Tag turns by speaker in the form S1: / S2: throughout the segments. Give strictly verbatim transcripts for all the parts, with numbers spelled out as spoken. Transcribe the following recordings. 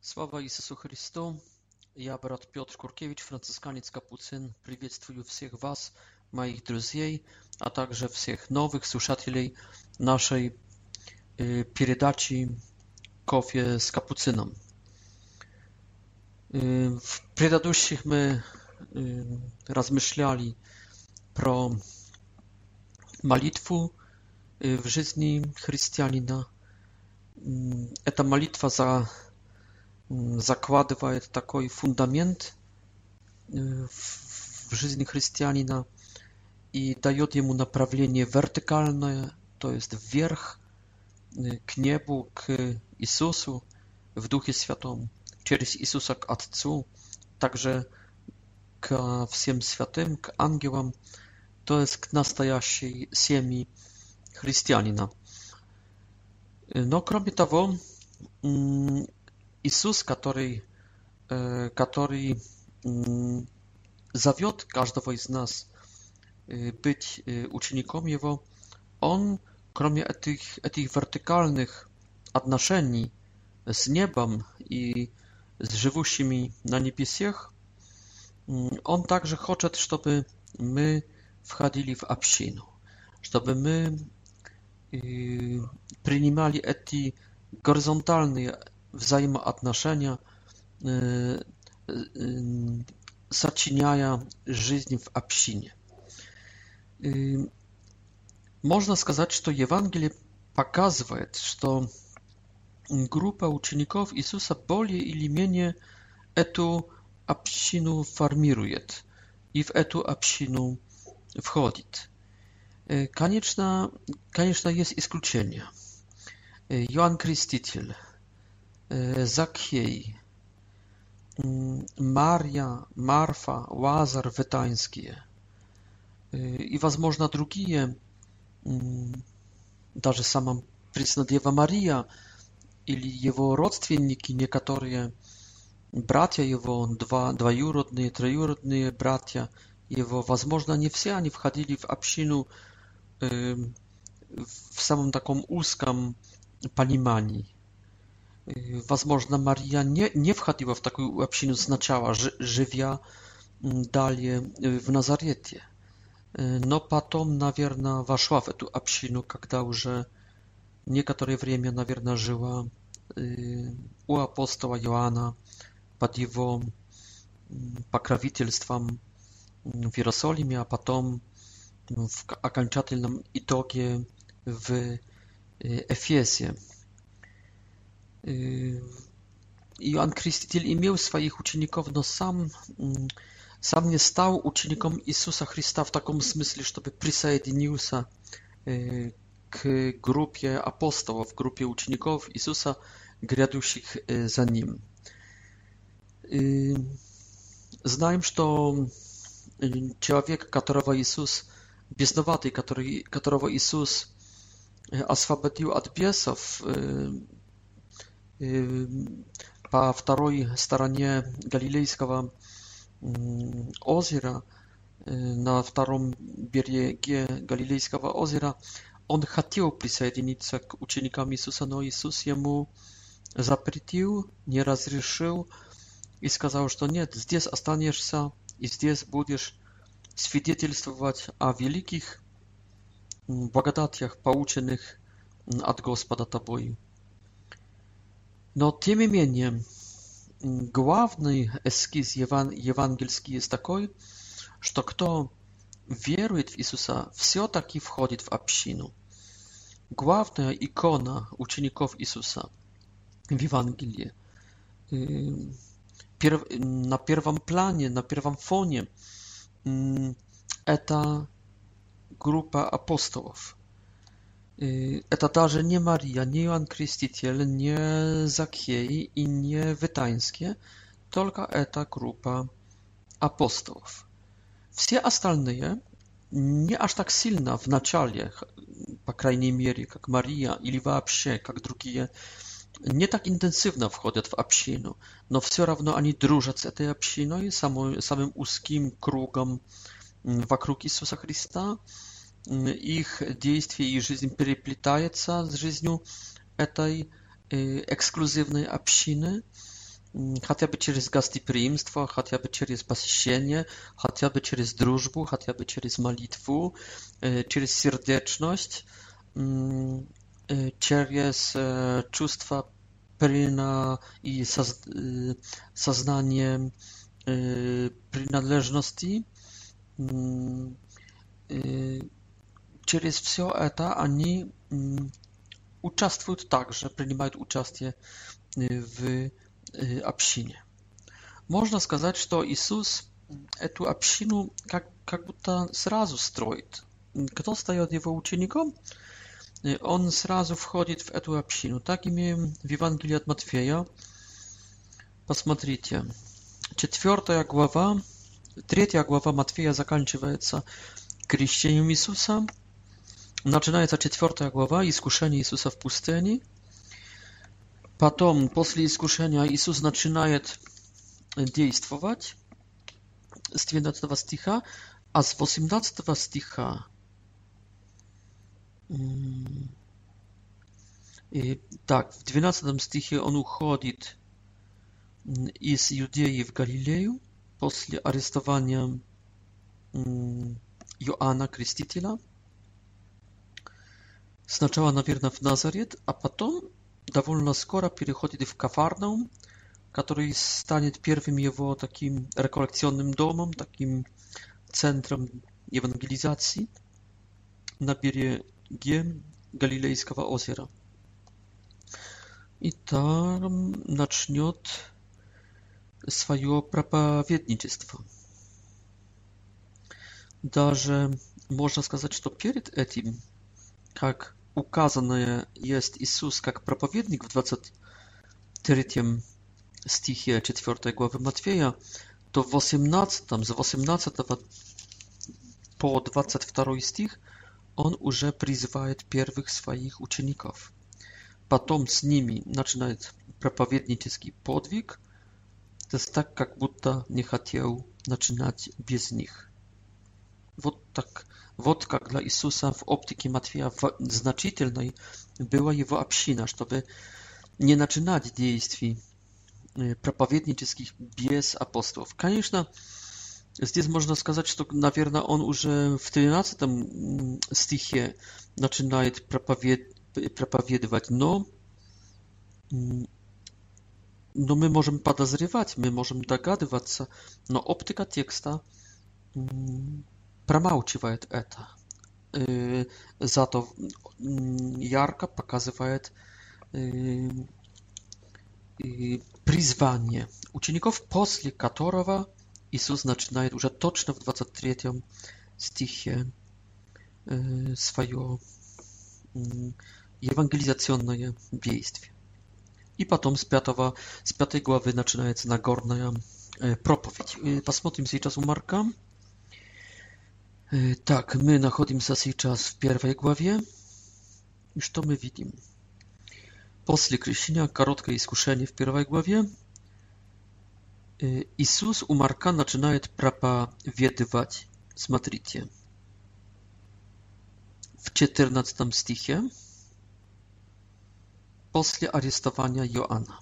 S1: Слава Иисусу Христу! Я брат Петр Куркевич, францисканец Капуцин. Приветствую всех вас, моих друзей, а также всех новых слушателей нашей э, передачи «Кофе с Капуцином». Э, в предыдущих мы э, размышляли про молитву э, в жизни христианина. Эта молитва за закладывает такой фундамент в жизни христианина и дает ему направление вертикальное, то есть вверх, к небу, к Иисусу в Духе Святом, через Иисуса к Отцу, также к всем святым, к ангелам, то есть к настоящей семье христианина. Но кроме того, Иисус, который, который зовет каждого из нас быть учеником Его, Он, кроме этих, этих вертикальных отношений с небом и с живущими на небесах, Он также хочет, чтобы мы входили в общину, чтобы мы принимали эти горизонтальные взаимоотношения, сочиняя жизнь в общине. Можно сказать, что Евангелие показывает, что группа учеников Иисуса более или менее эту общину формирует и в эту общину входит. Конечно, конечно, есть исключения. Иоанн Креститель, Закхей, Марья, Марфа, Лазар Ветанские и, возможно, другие, даже сама Преснодева Мария или его родственники, некоторые братья его, два, двоюродные, троюродные братья его, возможно, не все они входили в общину в самом таком узком понимании. Возможно, Мария не, не входила в такую общину сначала, живя далее в Назарете, но потом, наверное, вошла в эту общину, когда уже некоторое время, наверное, жила у апостола Иоанна под его покровительством в Иерусалиме, а потом в окончательном итоге в Эфесе. Иоанн Креститель имел своих учеников, но сам, сам не стал учеником Иисуса Христа в таком смысле, чтобы присоединился к группе апостолов, группе учеников Иисуса, грядущих за ним. Знаем, что человек, которого Иисус, бесноватый, который, которого Иисус освободил от бесов, по второй стороне Галилейского озера, на втором береге Галилейского озера, он хотел присоединиться к ученикам Иисуса, но Иисус ему запретил, не разрешил и сказал, что нет, здесь останешься и здесь будешь свидетельствовать о великих благодатях, полученных от Господа тобою. Но, тем не менее, главный эскиз еван, евангельский есть такой, что кто верует в Иисуса, все-таки входит в общину. Главная икона учеников Иисуса в Евангелии, перв, на первом плане, на первом фоне, это группа апостолов. Это даже не Мария, не Иоанн Креститель, не Закхей и не Ветанские, только эта группа апостолов. Все остальные не аж так сильно в начале, по крайней мере, как Мария или вообще, как другие, не так интенсивно входят в общину, но все равно они дружат с этой общиной, самым, самым узким кругом вокруг Иисуса Христа. Их действия и жизнь переплетается с жизнью этой эксклюзивной общины. хотя бы через гостеприимство, хотя бы через посещение, хотя бы через дружбу, хотя бы через молитву, через сердечность, через чувство прина и сознание принадлежности. Через все это они участвуют также, принимают участие в общине. Можно сказать, что Иисус эту общину как, как будто сразу строит. Кто стает его учеником, он сразу входит в эту общину. Так имеем в Евангелии от Матфея. Посмотрите, четвертая глава, третья глава Матфея заканчивается крещением Иисуса. Начинается четвертая глава, искушение Иисуса в пустыне. Потом, после искушения, Иисус начинает действовать с двенадцатого стиха, а с восемнадцатого стиха и, так, в двенадцатом стихе он уходит из Иудеи в Галилею после арестования Иоанна Крестителя. Сначала, наверное, в Назарет, а потом довольно скоро переходит в Кафарнаум, который станет первым его таким реколлекционным домом, таким центром евангелизации на береге Галилейского озера. И там начнет свое проповедничество. Даже можно сказать, что перед этим, как указанное есть Иисус как проповедник в двадцать третьем стихе четвёртой главы Матфея, то в восемнадцатом, с восемнадцатого по двадцать второй стих он уже призывает первых своих учеников. Потом с ними начинает проповеднический подвиг, то есть так, как будто не хотел начинать без них. Вот так. Вот как для Иисуса в оптике Матфея значительной была его община, чтобы не начинать действий проповеднических без апостолов. Конечно, здесь можно сказать, что, наверное, он уже в тринадцатом стихе начинает проповед... проповедовать, но, но мы можем подозревать, мы можем догадываться, но оптика текста промалчивает это. Зато ярко показывает призвание учеников, после которого Иисус начинает уже точно в двадцать третьем стихе свое евангелизационное действие. И потом с, пятого, с пятой главы начинается Нагорная проповедь. Посмотрим сейчас у Марка. Так, мы находимся сейчас в первой главе. И что мы видим? После крещения, короткое искушение в первой главе, Иисус у Марка начинает проповедовать. Смотрите. В четырнадцатом стихе, после арестования Иоанна.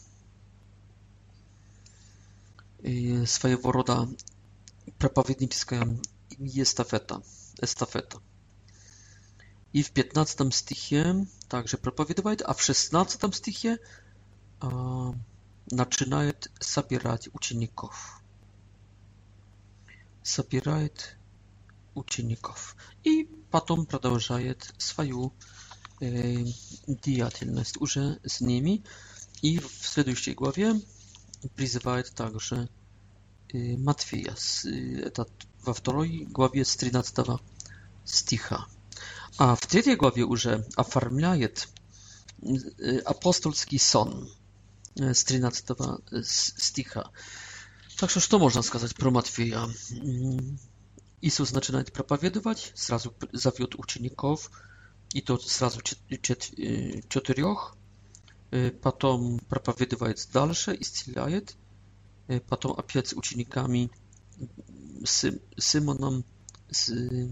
S1: И своего рода проповедническая эстафета. эстафета. И в пятнадцатом стихе также проповедует, а в шестнадцатом стихе а, начинает собирать учеников. Собирает учеников. И потом продолжает свою э, деятельность уже с ними. И в следующей главе призывает также э, Матфея. Это во второй главе с тринадцатого стиха. А в третьей главе уже оформляет апостольский сон с тринадцатого стиха. Так что что можно сказать про Матфея? Иисус начинает проповедовать, сразу зовет учеников, и то сразу четырех, потом проповедует дальше, исцеляет, потом опять с учениками, с Симоном, с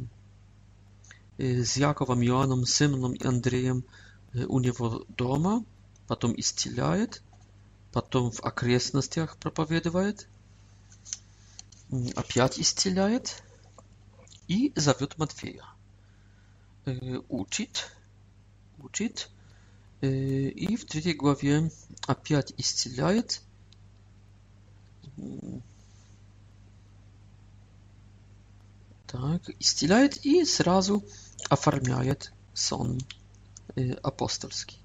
S1: с Яковом, Иоанном, Симоном и Андреем у него дома, потом исцеляет, потом в окрестностях проповедует, опять исцеляет и зовет Матфея. Учит, учит, и в третьей главе опять исцеляет. Так, исцеляет и сразу оформляет сон апостольский.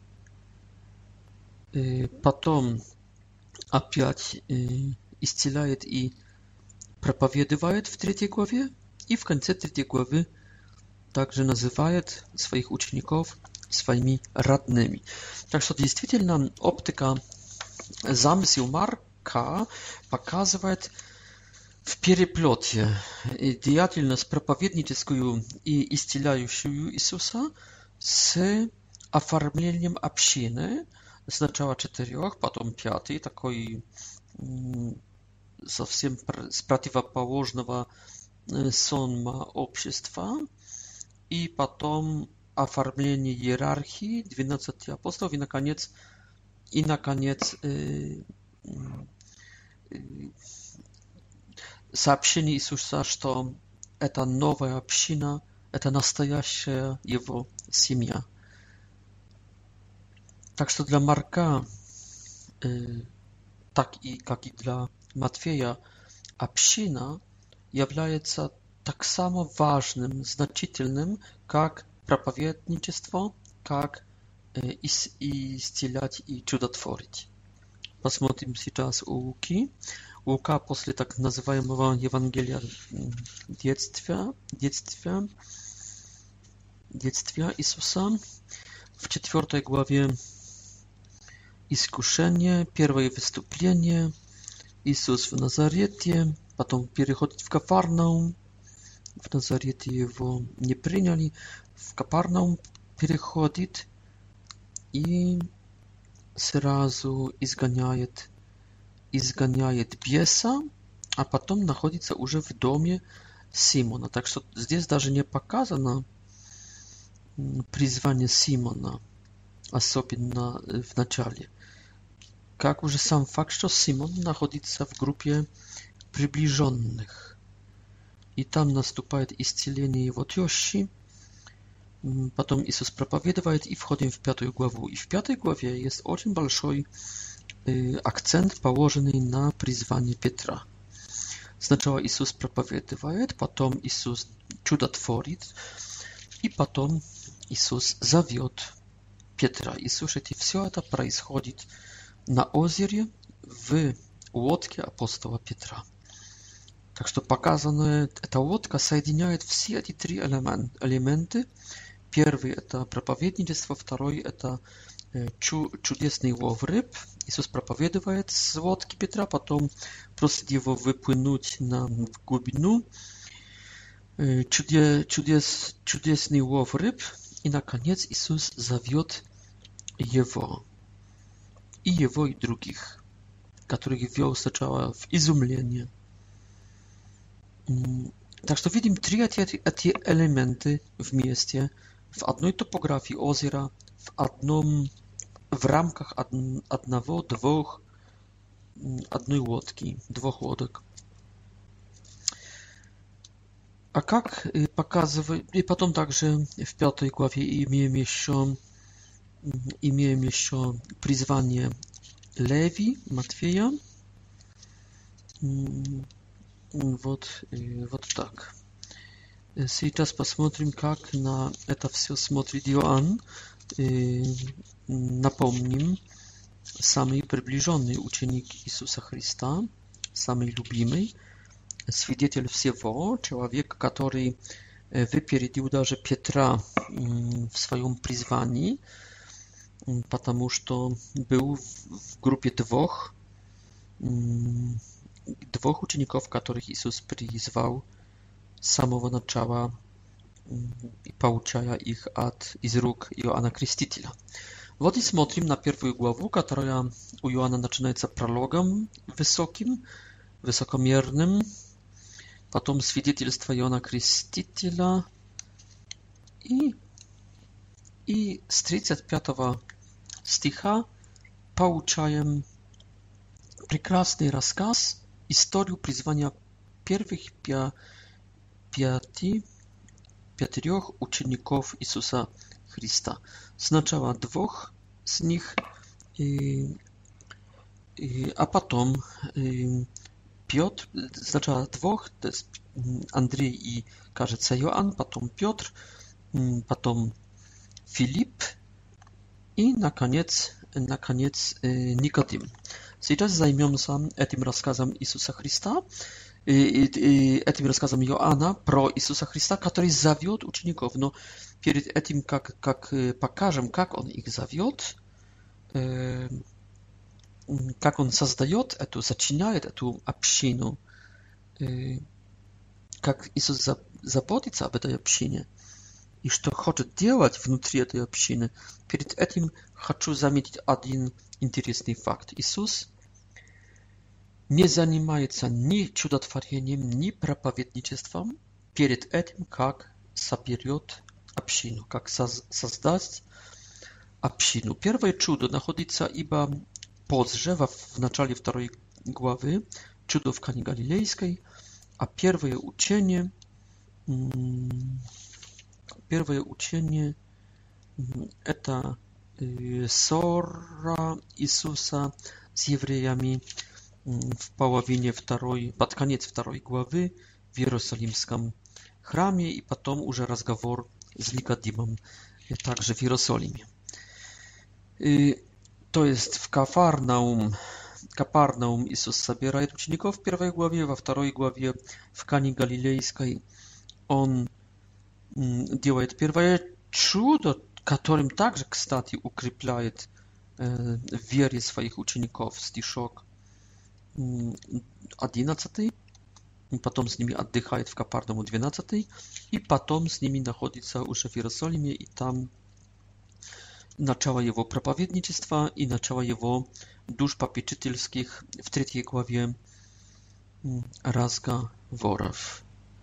S1: Потом опять исцеляет и проповедует в третьей главе, и в конце третьей главы также называет своих учеников своими родными. Так что действительно оптика, замысел Марка показывает в переплете деятельность проповедническую и исцеляющую Иисуса с оформлением общины, сначала четырех, потом пятый, такой совсем с противоположного сонма общества, и потом оформление иерархии двенадцати апостолов, и наконец, и наконец э, э, сообщение Иисуса, что это новая община, это настоящая его семья. Так что для Марка, э, так и как и для Матфея, община является так само важным, значительным, как проповедничество, как э, ис- исцелять и чудотворить. Посмотрим сейчас у Луки. Лука после так называемого Евангелия детства, детства, детства Иисуса в четвертой главе искушение, первое выступление, Иисус в Назарете, потом переходит в Кафарнаум, в Назарете его не приняли, в Кафарнаум переходит и сразу изгоняет, изгоняет беса, а потом находится уже в доме Симона. Так что здесь даже не показано призвание Симона, особенно в начале. Как уже сам факт, что Симон находится в группе приближенных. И там наступает исцеление его тещи. Потом Иисус проповедует, и входим в пятую главу. И в пятой главе есть очень большой э, акцент, положенный на призвание Петра. Сначала Иисус проповедует, потом Иисус чудотворит, и потом Иисус зовет Петра. И слушайте, все это происходит на озере в лодке апостола Петра. Так что показанная эта лодка соединяет все эти три элемента. Первый это проповедничество, второй это чу- чудесный лов рыб. Иисус проповедует с лодки Петра, потом просит его выплюнуть на глубину. Чуде- чудес- чудесный лов рыб. И наконец Иисус зовет его. И его, и других, которых ввел сначала в изумление. Так что видим три эти, эти элементы вместе, в одной топографии озера, в одном, в рамках од, одного, двух, одной лодки, двух лодок. А как показывает, и потом также в пятой главе имеем еще, имеем еще призвание Леви, Матфея. Вот, вот так. Сейчас посмотрим, как на это все смотрит Иоанн. Напомним, самый приближенный ученик Иисуса Христа, самый любимый, свидетель всего, человек, который выпередил даже Петра в своем призвании, потому что был в группе двух, двух учеников, которых Иисус призвал с самого начала, получая их от, из рук Иоанна Крестителя. Вот и смотрим на первую главу, которая у Иоанна начинается прологом высоким, высокомерным, потом свидетельство Иоанна Крестителя, и, и с тридцать пятого стиха получаем прекрасный рассказ, историю призвания первых пя, пяти, пятерых учеников Иисуса Христа. Сначала двух с них, и, и, а потом и, Петр, сначала двух, то есть Андрей и, кажется, Иоанн, потом Петр, потом Филипп и, наконец, наконец, Никодим. Сейчас займемся этим рассказом Иисуса Христа, и, и, и этим рассказом Иоанна про Иисуса Христа, который зовет учеников. Но перед этим, как, как покажем, как он их зовет, э, как он создает эту, начинает эту общину, э, как Иисус за, заботится об этой общине, и что хочет делать внутри этой общины, перед этим хочу заметить один интересный факт. Иисус не занимается ни чудотворением, ни проповедничеством перед этим, как соберет общину, как создать общину. Первое чудо находится ибо позже, в начале второй главы, чудо в Кане Галилейской, а первое учение Первое учение – это ссора Иисуса с евреями в половине второй, под конец второй главы в Иерусалимском храме, и потом уже разговор с Никодимом, также в Иерусалиме. И, то есть в Кафарнаум, Капернаум Иисус собирает учеников в первой главе, во второй главе в Кане Галилейской Он делает первое чудо, которым также, кстати, укрепляет э, в вере своих учеников. Стишок одиннадцатый, потом с ними отдыхает в Капернауму двенадцатый, и потом с ними находится уже в Иерусалиме, и там начало его проповедничества и начало его душ попечительских в третьей главе разговоров.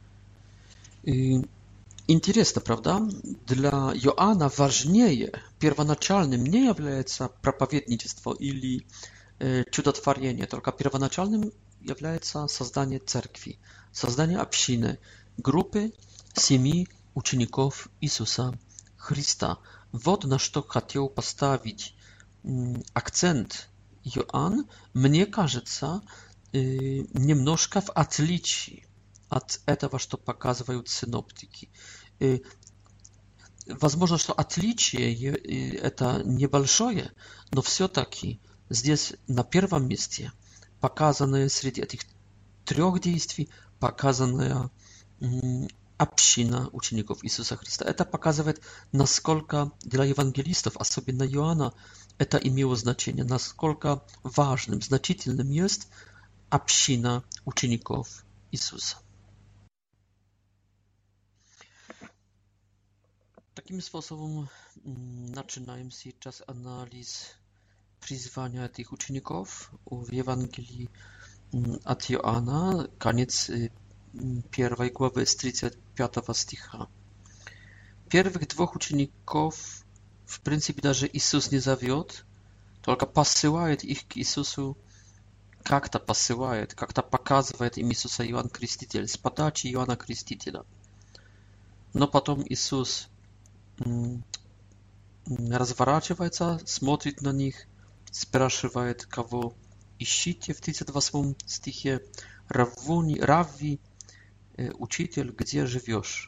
S1: И интересно, правда? Для Иоанна важнее, первоначальным не является проповедничество или э, чудотворение, только первоначальным является создание церкви, создание общины, группы семи учеников Иисуса Христа. Вот на что хотел поставить м, акцент Иоанн, мне кажется, э, немножко в отличие от этого, что показывают синоптики. Возможно, что отличие это небольшое, но все-таки здесь на первом месте показанное среди этих трех действий показанная община учеников Иисуса Христа. Это показывает, насколько для евангелистов, особенно Иоанна, это имело значение, насколько важным, значительным есть община учеников Иисуса. Таким способом начинаем сейчас анализ призвания этих учеников в Евангелии от Иоанна, конец первой главы с тридцать пятого стиха. Первых двух учеников, в принципе, даже Иисус не зовет, только посылает их к Иисусу, как-то посылает, как-то показывает им Иисуса Иоанн Креститель, с подачи Иоанна Крестителя. Но потом Иисус разворачивается, смотрит на них, спрашивает, кого ищите в тридцать восьмом стихе. Раввуни, Равви, учитель, где живешь?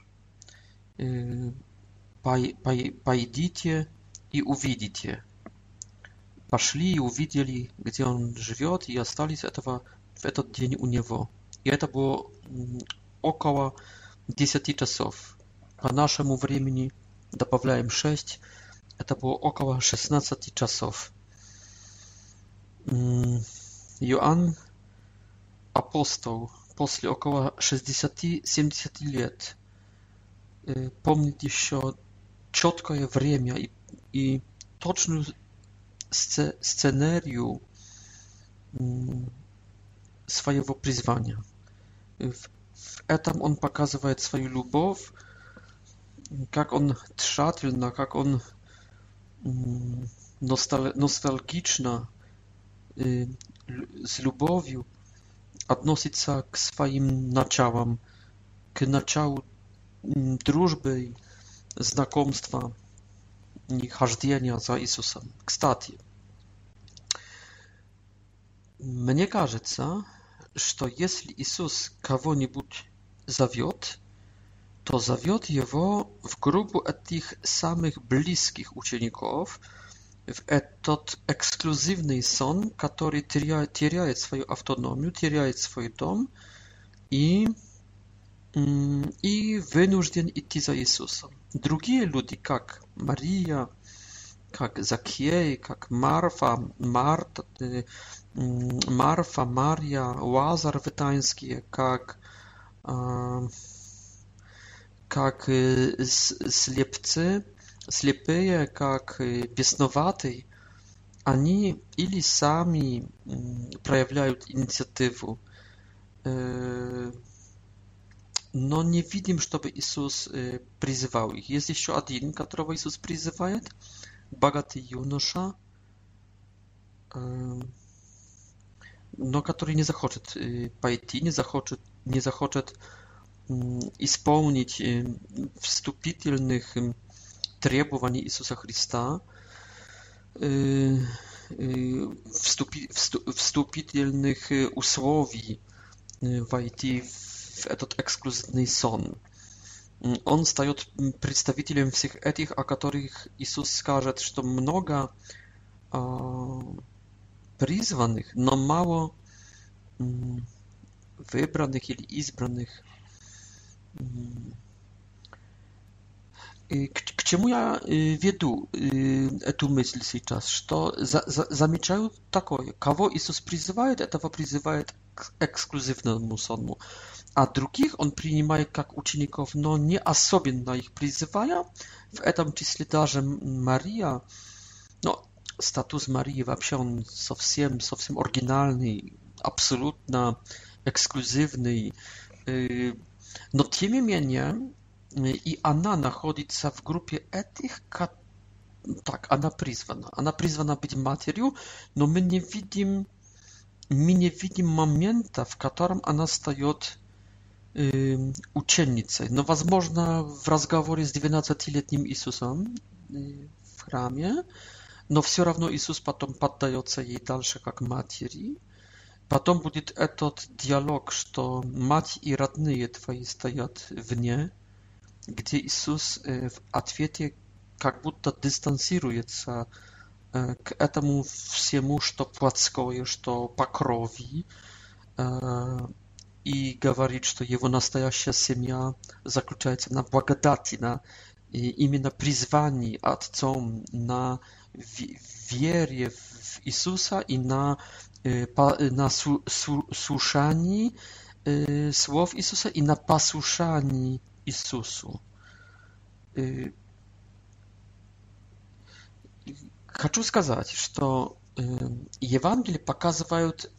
S1: Пойдите и увидите. Пошли и увидели, где он живет, и остались этого, в этот день у него. И это было около десяти часов. По нашему времени добавляем шесть, это было около шестнадцати часов. Иоанн, апостол, после около шестидесяти-семидесяти лет, помнит еще четкое время и, и точную сценарию своего призвания. В, в этом он показывает свою любовь, как он тщательно, как он носталгично с любовью относится к своим началам, к началу дружбы, знакомства и хождения за Иисусом. Кстати, мне кажется, что если Иисус кого-нибудь зовет, то зовет его в группу этих самых близких учеников, в этот эксклюзивный сон, который теряет, теряет свою автономию, теряет свой дом и, и вынужден идти за Иисусом. Другие люди, как Мария, как Закхей, как Марфа, Марта, Марфа, Марья, Лазар витанские, как, как слепцы, слепые, как бесноватые, они или сами проявляют инициативу, но не видим, чтобы Иисус призывал их. Есть еще один, которого Иисус призывает, богатый юноша, но который не захочет пойти, не захочет, не захочет исполнить вступительных требований Иисуса Христа, вступительных условий войти в этот эксклюзивный сон. Он стает представителем всех этих, о которых Иисус скажет, что много призванных, но мало выбранных или избранных. К чему я веду эту мысль сейчас? Что замечаю такое, кого Иисус призывает, этого призывает к эксклюзивному сонму, а других он принимает как учеников, но не особенно их призывая. В этом числе даже Мария, но статус Марии вообще он совсем, совсем оригинальный, абсолютно эксклюзивный, но тем не менее и она находится в группе этих, так, она призвана. Она призвана быть матерью, но мы не видим, мы не видим момента, в котором она стает э, ученицей. Но, возможно, в разговоре с двенадцатилетним Иисусом э, в храме, но все равно Иисус потом поддается ей дальше как матери. Потом будет этот диалог, что мать и родные твои стоят вне, где Иисус в ответе как будто дистанцируется к этому всему, что плотское, что по крови, и говорит, что его настоящая семья заключается на благодати, на именно призвании Отцом, на вере в Иисуса и на, на слушании слов Иисуса и на послушании Иисусу. Хочу сказать, что Евангелие показывают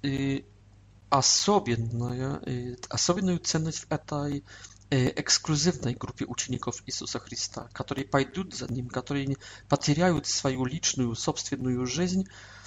S1: особенную, особенную ценность в этой эксклюзивной группе учеников Иисуса Христа, которые пойдут за Ним, которые потеряют свою личную, собственную жизнь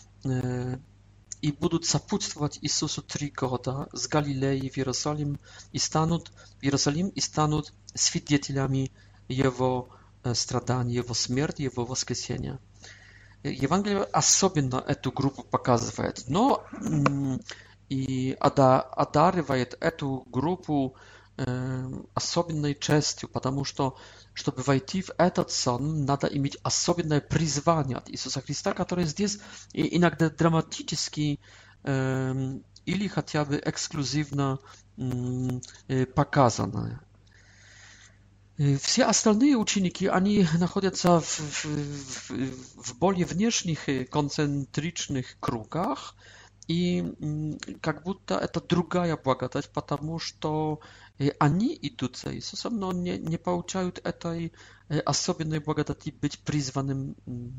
S1: и будут сопутствовать Иисусу три года с Галилеи в Иерусалим и станут в Иерусалим и станут свидетелями Его страданий, Его смерти, Его воскресения. Евангелие особенно эту группу показывает, но и одаривает эту группу особенной честью, потому что, чтобы войти в этот сон, надо иметь особенное призвание от Иисуса Христа, которое здесь иногда драматически или хотя бы эксклюзивно показано. Все остальные ученики, они находятся в, в, в более внешних концентричных кругах, и как будто это другая благодать, потому что они идут за Иисусом, но не, не получают этой особенной благодати быть призванным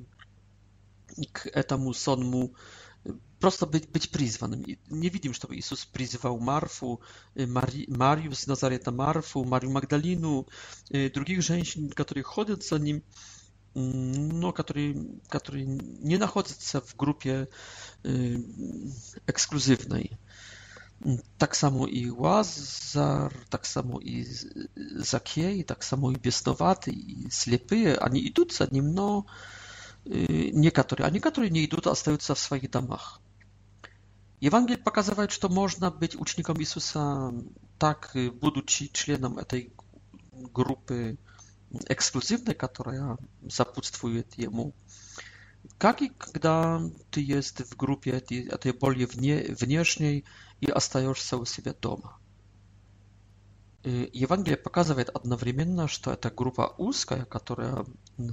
S1: к этому сонму, просто быть, быть призванным. Не видим, чтобы Иисус призывал Марфу, Мари, Марию с Назарета, Марфу, Марию Магдалину, других женщин, которые ходят за Ним. no, który, który nie znajduje się w grupie ekskluzywnej. Tak samo i Łazar, tak samo i Zakiej, tak samo i biesnowaty, i ślepy, oni idą za nim, no niektórzy, a niektórzy nie idą, a остаются w swoich domach. Ewangelia pokazuje, że można być ucznikiem Jezusa, tak, будучи членом этой группы эксклюзивной, которая сопутствует ему, как и когда ты есть в группе этой, этой более вне, внешней и остаешься у себя дома. Евангелие показывает одновременно, что эта группа узкая, которая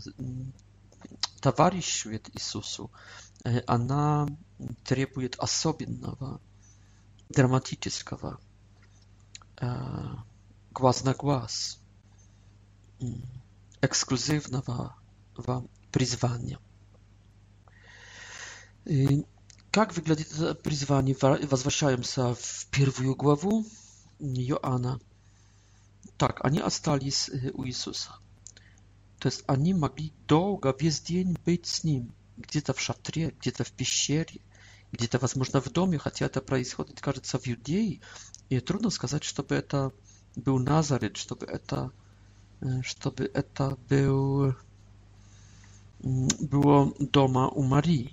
S1: товарищует Иисусу, она требует особенного, драматического, глаз на глаз, эксклюзивного призвания. Как выглядит это призвание? Возвращаемся в первую главу Иоанна. Так, они остались у Иисуса. То есть они могли долго, весь день быть с Ним. Где-то в шатре, где-то в пещере, где-то, возможно, в доме, хотя это происходит, кажется, в Иудее. И трудно сказать, чтобы это был Назарет, чтобы это, чтобы это был, было дома у Марии.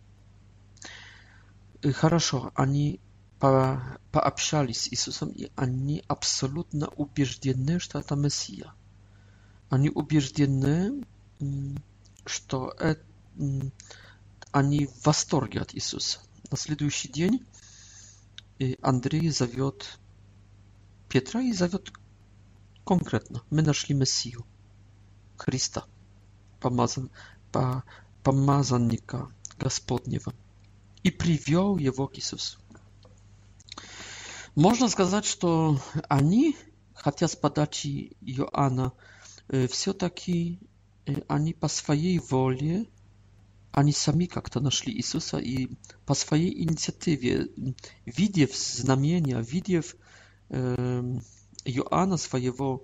S1: Хорошо, они по, пообщались с Иисусом, и они абсолютно убеждены, что это Мессия. Они убеждены, что это, они в восторге от Иисуса. На следующий день Андрей зовет Петра и зовет конкретно. Мы нашли Мессию, Христа, помазан, по, помазанника Господнего. И привел его к Иисусу. Можно сказать, что они, хотя с подачи Иоанна, все-таки они по своей воле, они сами как-то нашли Иисуса и по своей инициативе, видев знамения, видев Иоанна, своего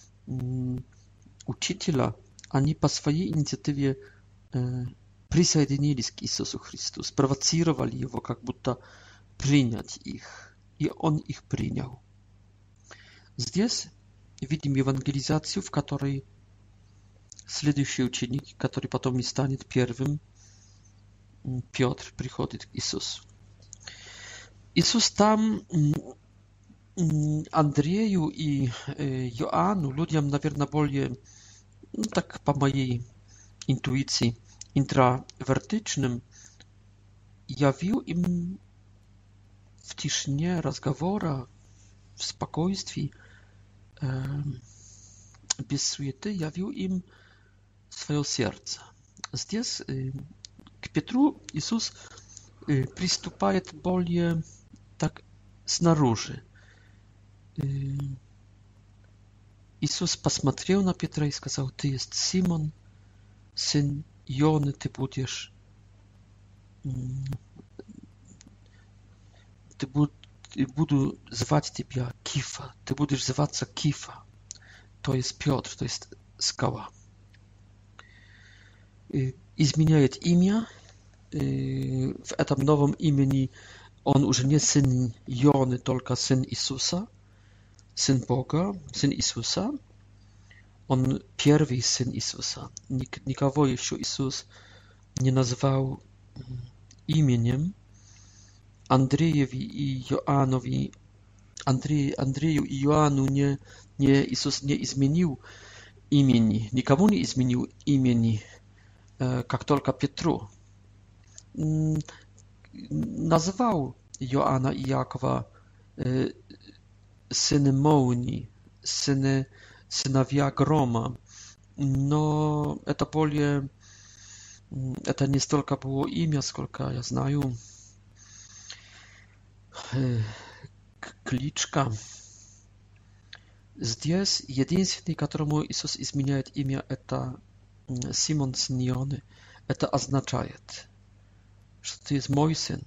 S1: учителя, они по своей инициативе присоединились к Иисусу Христу, спровоцировали его, как будто принять их, и он их принял. Здесь видим евангелизацию, в которой следующий ученик, который потом и станет первым, Петр, приходит к Иисусу. Иисус там Андрею и Иоанну, людям, наверное, более, ну так по моей интуиции, интровертичным, явил им в тишине разговора, в спокойствии, без суеты, явил им свое сердце. Здесь к Петру Иисус приступает более так снаружи. Иисус посмотрел на Петра и сказал: ты есть Симон, сын Ионы, ты будешь, ты буд, буду звать тебя Кифа, ты будешь зваться Кифа, то есть Петр, то есть скала. Изменяет имя, в этом новом имени он уже не сын Ионы, только сын Иисуса, сын Бога, сын Иисуса. Он первый сын Иисуса. Никого еще Иисус не назвал именем. Андрееву и Иоаннову, Андрей, Андрею и Иоанну не, не, Иисус не изменил имени, никому не изменил имени, как только Петру. Назвал Иоанна и Якова сыны молнии, сыны, сыновья грома, но это более, это не столько было имя, сколько, я знаю, кличка. Здесь единственный, которому Иисус изменяет имя, это Симон, сын Ионы. Это означает, что ты есть мой сын,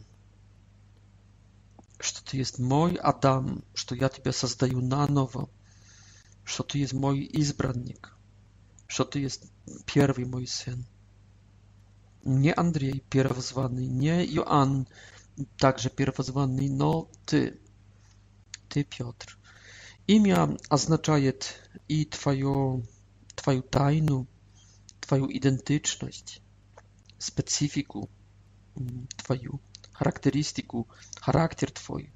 S1: что ты есть мой Адам, что я тебя создаю наново, что ты есть мой избранник, что ты есть первый мой сын. Не Андрей первозванный, не Иоанн также первозванный, но ты, ты Петр. Имя означает и твою, твою тайну, твою идентичность, специфику твою, характеристику, характер твой.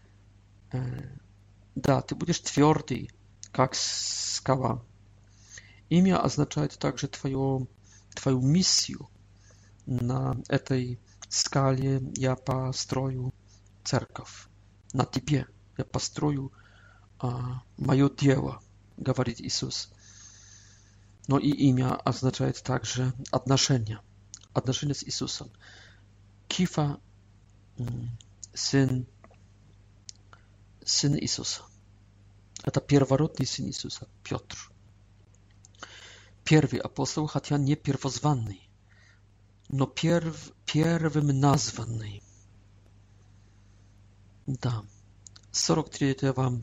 S1: Да, ты будешь твердый, как скала. Имя означает также твою, твою миссию. На этой скале я построю церковь. На тебе я построю а, мое дело, говорит Иисус. Но и имя означает также отношения. Отношения с Иисусом. Кифа, сын, сын Иисуса. Это первородный сын Иисуса, Петр. Первый апостол, хотя не первозванный, но перв, первым названный. Да. сорок третьего,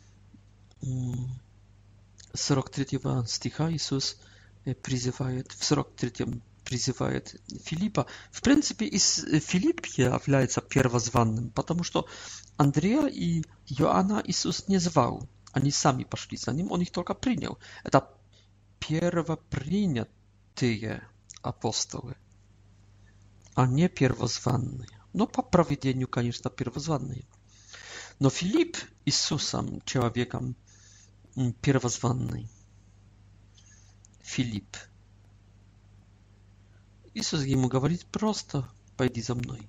S1: сорок третьего стиха Иисус призывает, в сорок третьем призывает Филиппа. В принципе, Филипп является первозванным, потому что Андрея и Иоанна Иисус не звал. Они сами пошли за ним, он их только принял. Это первопринятые апостолы, а не первозванные. Но по проведению, конечно, первозванные. Но Филипп Иисусом, человеком первозванный. Филипп. Иисус ему говорит просто: пойди за мной.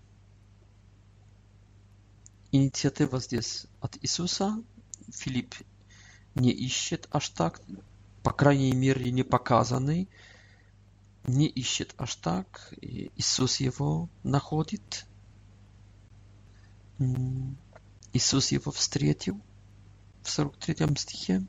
S1: Инициатива здесь от Иисуса. Филипп не ищет аж так, по крайней мере не показанный, не ищет аж так. Иисус его находит. Иисус его встретил в сорок третьем стихе.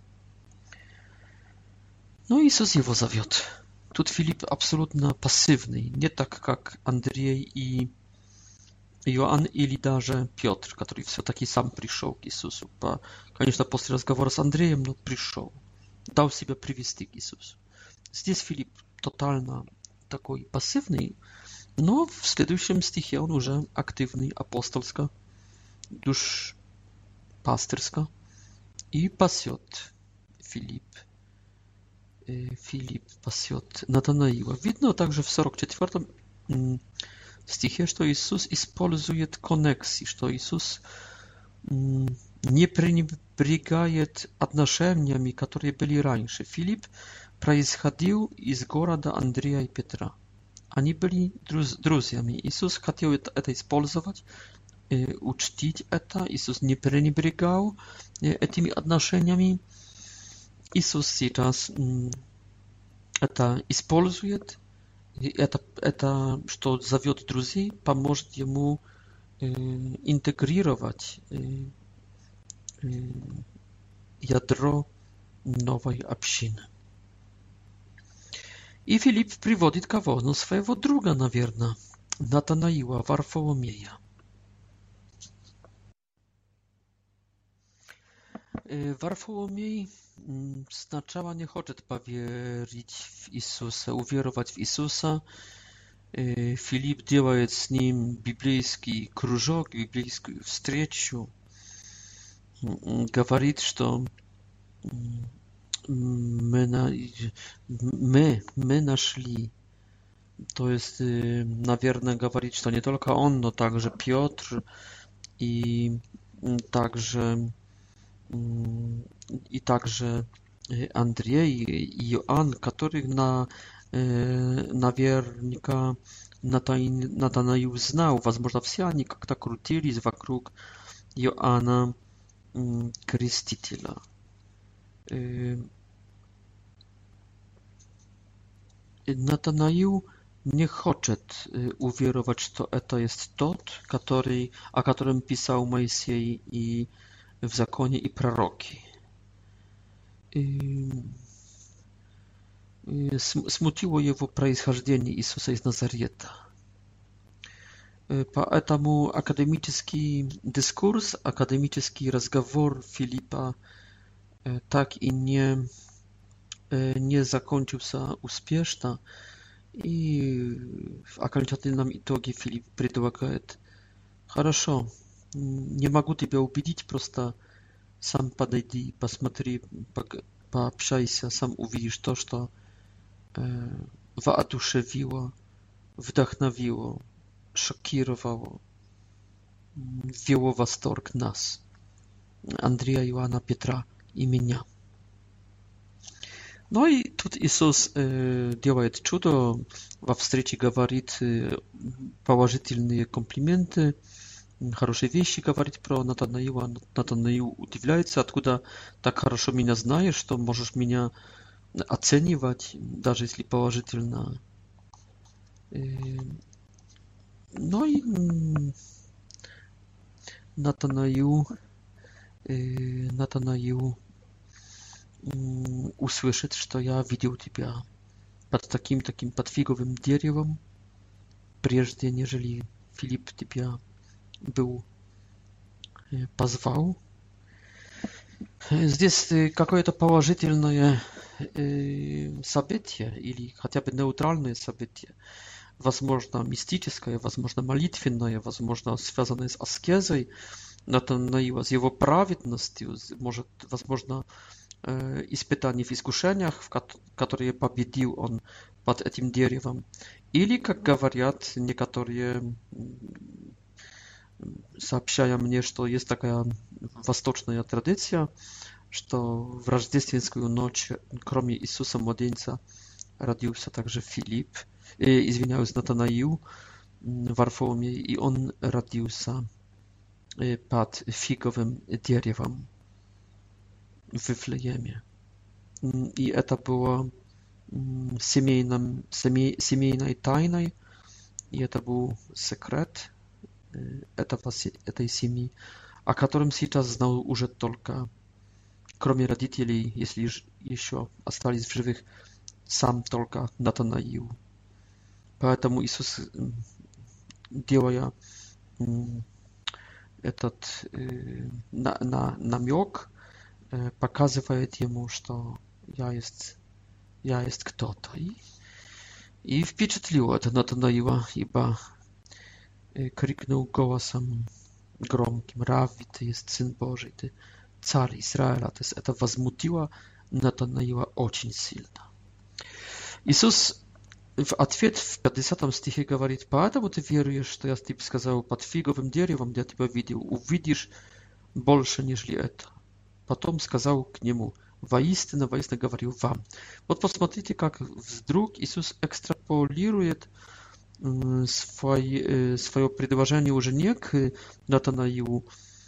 S1: Но Иисус его зовет. Тут Филипп абсолютно пассивный, не так, как Андрей и Иоанн или даже Петр, который все-таки сам пришел к Иисусу. По, конечно, после разговора с Андреем, но пришел. Дал себя привести к Иисусу. Здесь Филипп тотально такой пассивный, но в следующем стихе он уже активный, апостольско, душпастырско, и пасет Филипп. Филипп пасет Натанаила. Видно также в сорок четвёртом стихе, что Иисус использует коннекции, что Иисус не пренебрегает отношениями, которые были раньше. Филипп происходил из города Андрея и Петра. Они были друз друзьями. Иисус хотел это использовать, э, учтить это. Иисус не пренебрегал э, этими отношениями. Иисус сейчас м, это использует. И это, это, что зовет друзей, поможет ему э, интегрировать э, э, ядро новой общины. И Филипп приводит кого? Ну, своего друга, наверное, Натанаила, Варфоломея. Э, Варфоломей сначала не хочет поверить в Иисуса, уверовать в Иисуса. Филипп делает с ним библейский кружок, библейскую встречу. Говорит, что мы, мы, мы нашли. То есть, наверное, говорит, что не только он, но также Петр и также и также Андрей и Иоанн, которых на, э, наверняка Натанаил знал. Возможно, все они как-то крутились вокруг Иоанна э, Крестителя. Э, Натанаил не хочет э, уверовать, что это есть тот, который, о котором писал Моисей и в законе и пророки. И, и смутило его происхождение Иисуса из Назарета. Поэтому академический дискурс, академический разговор Филиппа так и не не закончился успешно, и в окончательном итоге Филипп предлагает: хорошо, не могу тебя убедить, просто сам подойди, посмотри, пообщайся, сам увидишь то, что воодушевило, вдохновило, шокировало, ввело в восторг нас, Андрея, Иоанна, Петра и меня. Ну и тут Иисус э, делает чудо, во встрече говорит э, положительные комплименты, хорошие вещи говорит про Натанаила. Натанаил удивляется: откуда так хорошо меня знаешь, что можешь меня оценивать, даже если положительно. Э, ну и Натанаил, э, Натанаил услышит, что я видел тебя под таким таким под фиговым деревом, прежде нежели Филипп тебя был позвал. Здесь какое-то положительное событие или хотя бы нейтральное событие, возможно мистическое, возможно молитвенное, возможно связанное с аскезой Натанаила, с его праведностью, может, возможно, испытаний в искушениях, в которые победил он под этим деревом. Или, как говорят некоторые, сообщая мне, что есть такая восточная традиция, что в рождественскую ночь, кроме Иисуса Младенца, родился также Филипп, э, извиняюсь, Натанаил в Варфоломее, и он родился э, под фиговым деревом в Вифлееме. И это было семейным, семей, семейной тайной, и это был секрет этого, этой семьи, о котором сейчас знал уже только, кроме родителей, если еще остались в живых, сам только Натанаил. Поэтому Иисус, делая этот на, на, намек, показывает ему, что я есть, я есть кто-то. И, и впечатлило это Натанаила, ибо крикнул голосом громким: «Равви, ты есть Сын Божий, ты Царь Израиля». То есть это возмутило Натанаила очень сильно. Иисус в ответ в пятидесятом стихе говорит: «Поэтому ты веруешь, что я тебе сказал, под фиговым деревом я тебя видел, увидишь больше, нежели это». Потом сказал к нему: «Воистину, воистину говорю вам». Вот посмотрите, как вдруг Иисус экстраполирует свое, свое предложение уже не к Натанаилу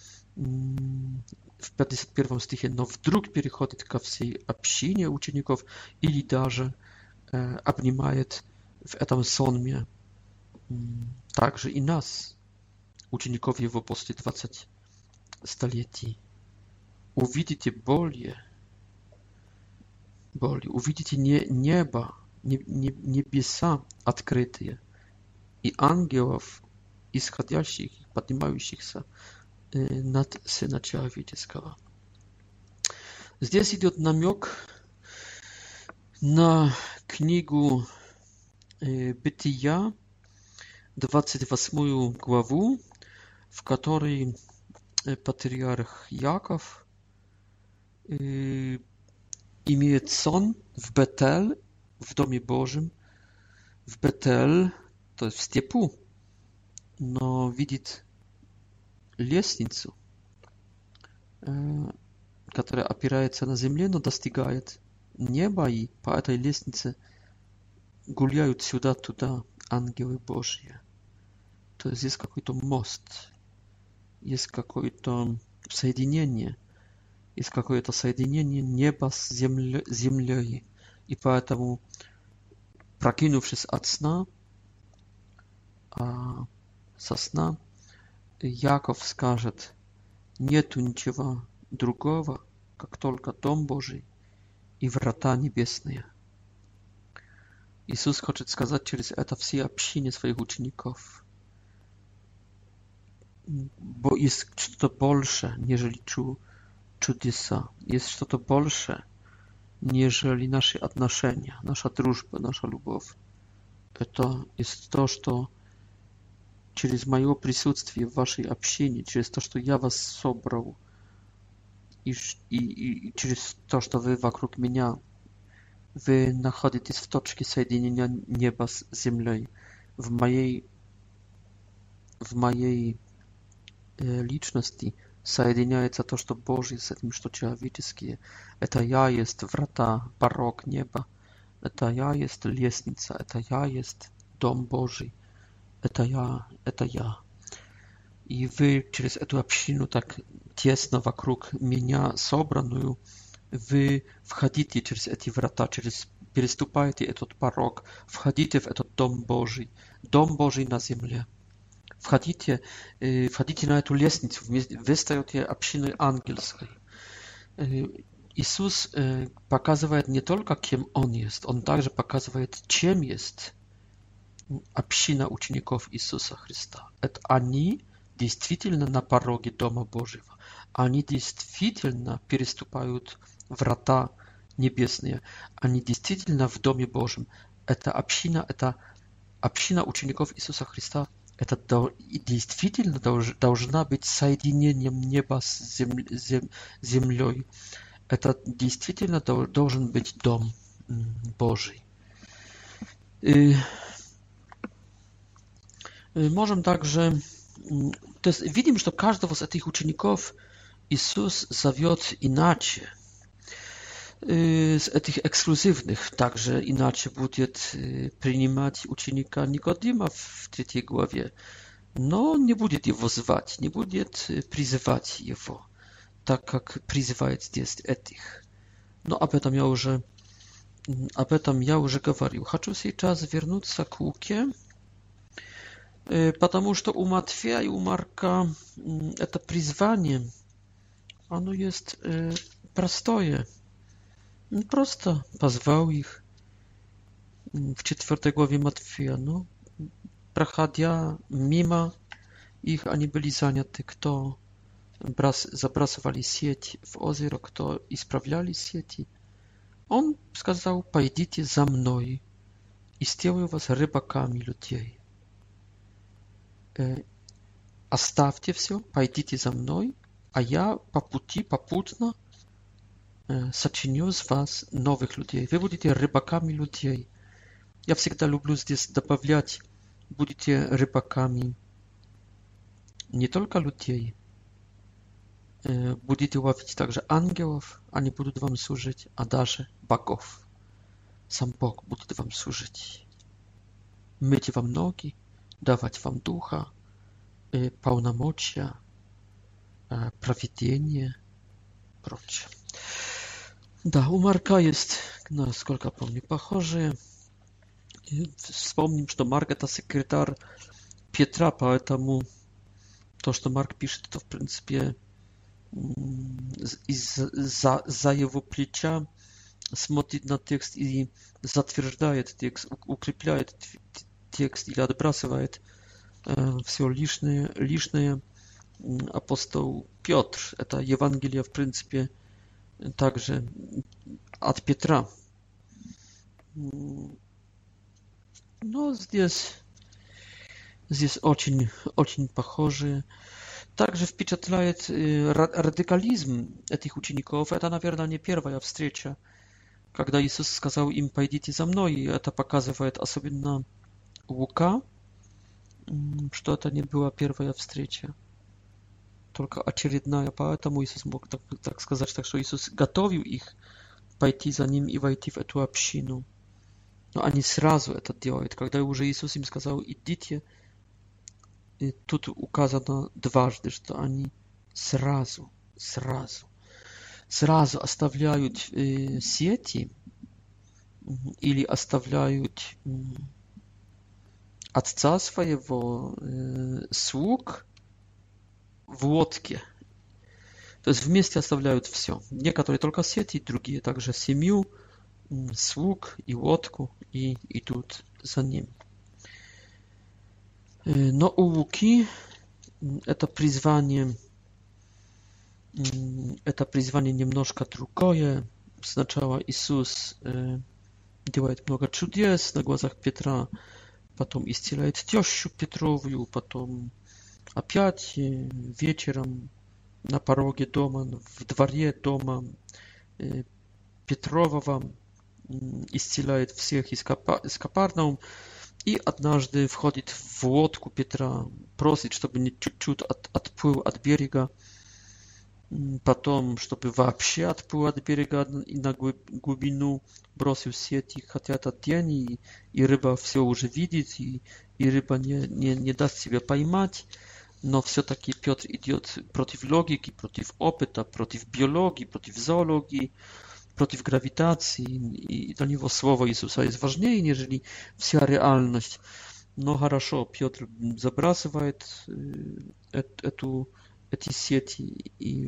S1: в пятьдесят первом стихе, но вдруг переходит ко всей общине учеников или даже обнимает в этом сонме также и нас, учеников его после двадцати столетий. Увидите более, более, увидите не, небо, не, не, небеса открытые, и ангелов, исходящих, поднимающихся э, над Сына Человеческого. Здесь идет намек на книгу э, Бытия, двадцать восьмую главу, в которой э, патриарх Яков имеет сон в Бетель, в Доме Божьем, в Бетель, то есть в степу, но видит лестницу, которая опирается на земле, но достигает неба, и по этой лестнице гуляют сюда-туда ангелы Божьи. То есть есть какой-то мост, есть какое-то соединение, есть какое-то соединение неба с землей, землей. И поэтому, прокинувшись от сна, а, со сна, Яков скажет: нету ничего другого, как только Дом Божий и врата небесные. Иисус хочет сказать через это всей общине своих учеников: bo jest что-то больше, нежели чудеса. Есть что-то больше, нежели наши отношения, наша дружба, наша любовь. Это есть то, что через мое присутствие в вашей общине, через то, что я вас собрал, и, и, и через то, что вы вокруг меня, вы находитесь в точке соединения неба с землей, в моей, в моей э, личности соединяется то, что Божье с этим, что человеческое. Это я есть врата, порог неба. Это я есть лестница. Это я есть дом Божий. Это я, это я. И вы через эту общину так тесно вокруг меня собранную, вы входите через эти врата, через переступаете этот порог, входите в этот дом Божий, дом Божий на земле. Входите, э, входите на эту лестницу, вы стаете общиной ангельской. Э, Иисус э, показывает не только, кем Он есть, Он также показывает, чем есть община учеников Иисуса Христа. Это они действительно на пороге Дома Божьего. Они действительно переступают врата небесные. Они действительно в Доме Божьем. Это община, это община учеников Иисуса Христа. Это действительно должна быть соединением неба с землей. Это действительно должен быть Дом Божий. И можем также... То есть видим, что каждого из этих учеников Иисус зовет иначе. Из этих эксклюзивных также иначе будет принимать ученика Никодима в третьей главе. Но не будет его звать, не будет призывать его, так как призывает здесь этих. Но об этом я уже, об этом я уже говорил. Хочу сейчас вернуться к Луке, потому что у Матфея и у Марка это призвание, оно есть простое. Просто позвал их в четвертой главе Матфея, но проходя мимо их, они были заняты, кто забрасывали сеть в озеро, кто исправляли сети. Он сказал: пойдите за мной, и сделаю вас рыбаками людей. Оставьте все, пойдите за мной, а я по пути, попутно сочиню из вас новых людей. Вы будете рыбаками людей. Я всегда люблю здесь добавлять: будете рыбаками не только людей, будете ловить также ангелов, они будут вам служить, а даже богов. Сам Бог будет вам служить. Мыть вам ноги, давать вам духа, полномочия, провидение, прочее. Да, у Марка есть, насколько помню, похожие. Вспомним, что Марк это секретарь Петра, поэтому то, что Марк пишет, это в принципе из-за за его плеча смотрит на текст и затверждает текст, укрепляет текст или отбрасывает э, все лишнее, лишнее. Апостол Петр, это Евангелие, в принципе, также от Петра. Но здесь, здесь очень, очень похожие. Также впечатляет радикализм этих учеников. Это, наверное, не первая встреча, когда Иисус сказал им: пойдите за мной. И это показывает особенно Лука, что это не была первая встреча, только очередная. Поэтому Иисус мог так, так сказать, так что Иисус готовил их пойти за ним и войти в эту общину. Но они сразу это делают. Когда уже Иисус им сказал: идите, и тут указано дважды, что они сразу, сразу, сразу оставляют э, сети или оставляют э, отца своего, э, слуг в лодке. То есть вместе оставляют все. Некоторые только сети, другие также семью, слуг и лодку, и идут за ним. Но у Луки это призвание, это призвание немножко другое. сначала Иисус э, делает много чудес на глазах Петра, потом исцеляет тещу Петровую, потом опять э, вечером на пороге дома, в дворе дома э, Петрового исцеляет всех из Капарнаум и однажды входит в лодку Петра, просит, чтобы не чуть-чуть от, отплыл от берега, потом, чтобы вообще отплыл от берега и на глубину бросил сети, хотя это день, и, и рыба все уже видит, и, и рыба не, не, не даст себя поймать, но все-таки Петр идет против логики, против опыта, против биологии, против зоологии, против гравитации, и для него слово Иисуса есть важнее, нежели вся реальность. Но хорошо, Петр забрасывает эту, эти сети и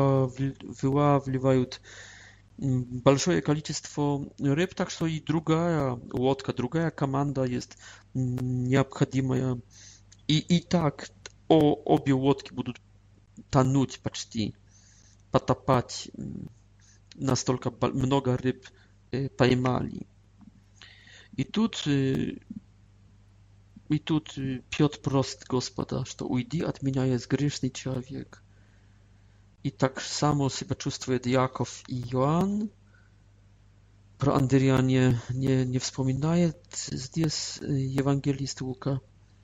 S1: вылавливают большое количество рыб, так что и другая лодка, другая команда есть необходимая. И, и так о, обе лодки будут тонуть почти, потопать. Настолько много рыб э, поймали. И тут, э, и тут э, Петр просит Господа, что уйди от меня, я грешный человек. И так само себя чувствует Яков и Иоанн. Про Андрея не, не, не вспоминает здесь э, евангелист Лука.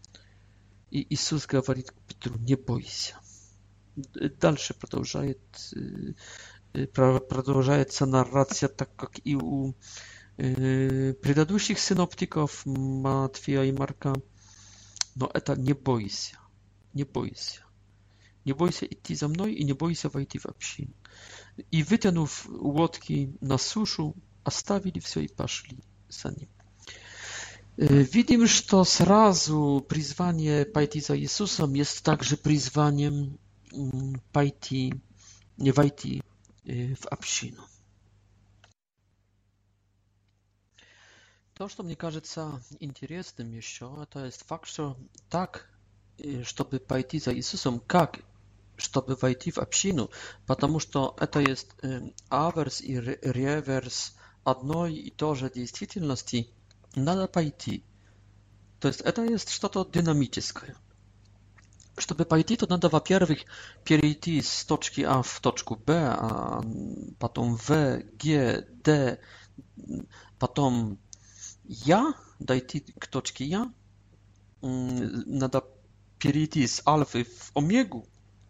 S1: И Иисус говорит Петру, не бойся. Дальше продолжает э, продолжается наррация, так как и у э, предыдущих синоптиков Матфея и Марка. Но это не бойся, не бойся. Не бойся идти за мной и не бойся войти в общину. И вытянув лодки на сушу, оставили все и пошли за ним. Э, видим, что сразу призвание пойти за Иисусом есть также призванием м, пойти, не войти в общину. То, что мне кажется интересным еще, это есть факт, что так, чтобы пойти за Иисусом, как, чтобы войти в общину, потому что это есть аверс и реверс одной и той же действительности, надо пойти. То есть это есть что-то динамическое. Чтобы пойти, то надо, во-первых, перейти с точки А в точку Б, а потом В, Г, Д, потом Я, дойти к точке Я. Надо перейти с альфы в омегу.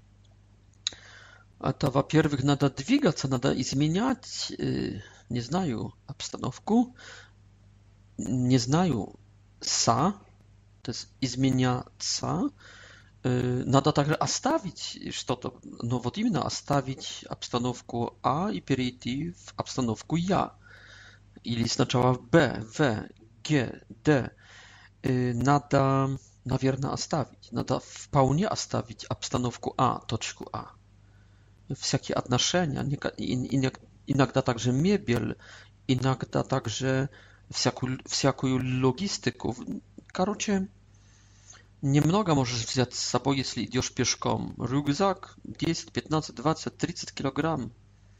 S1: Это, во-первых, надо двигаться, надо изменять, не знаю, обстановку, не знаю, са, то есть изменяться. Надо также оставить что-то, но вот именно оставить обстановку А и перейти в обстановку Я. Или сначала Б, В, Г, Д. Надо, наверное, оставить. Надо вполне оставить обстановку А, точку А. Всякие отношения, иногда также мебель, иногда также всякую, всякую логистику. Короче, немного можешь взять с собой, если идешь пешком. Рюкзак десять, пятнадцать, двадцать, тридцать килограмм.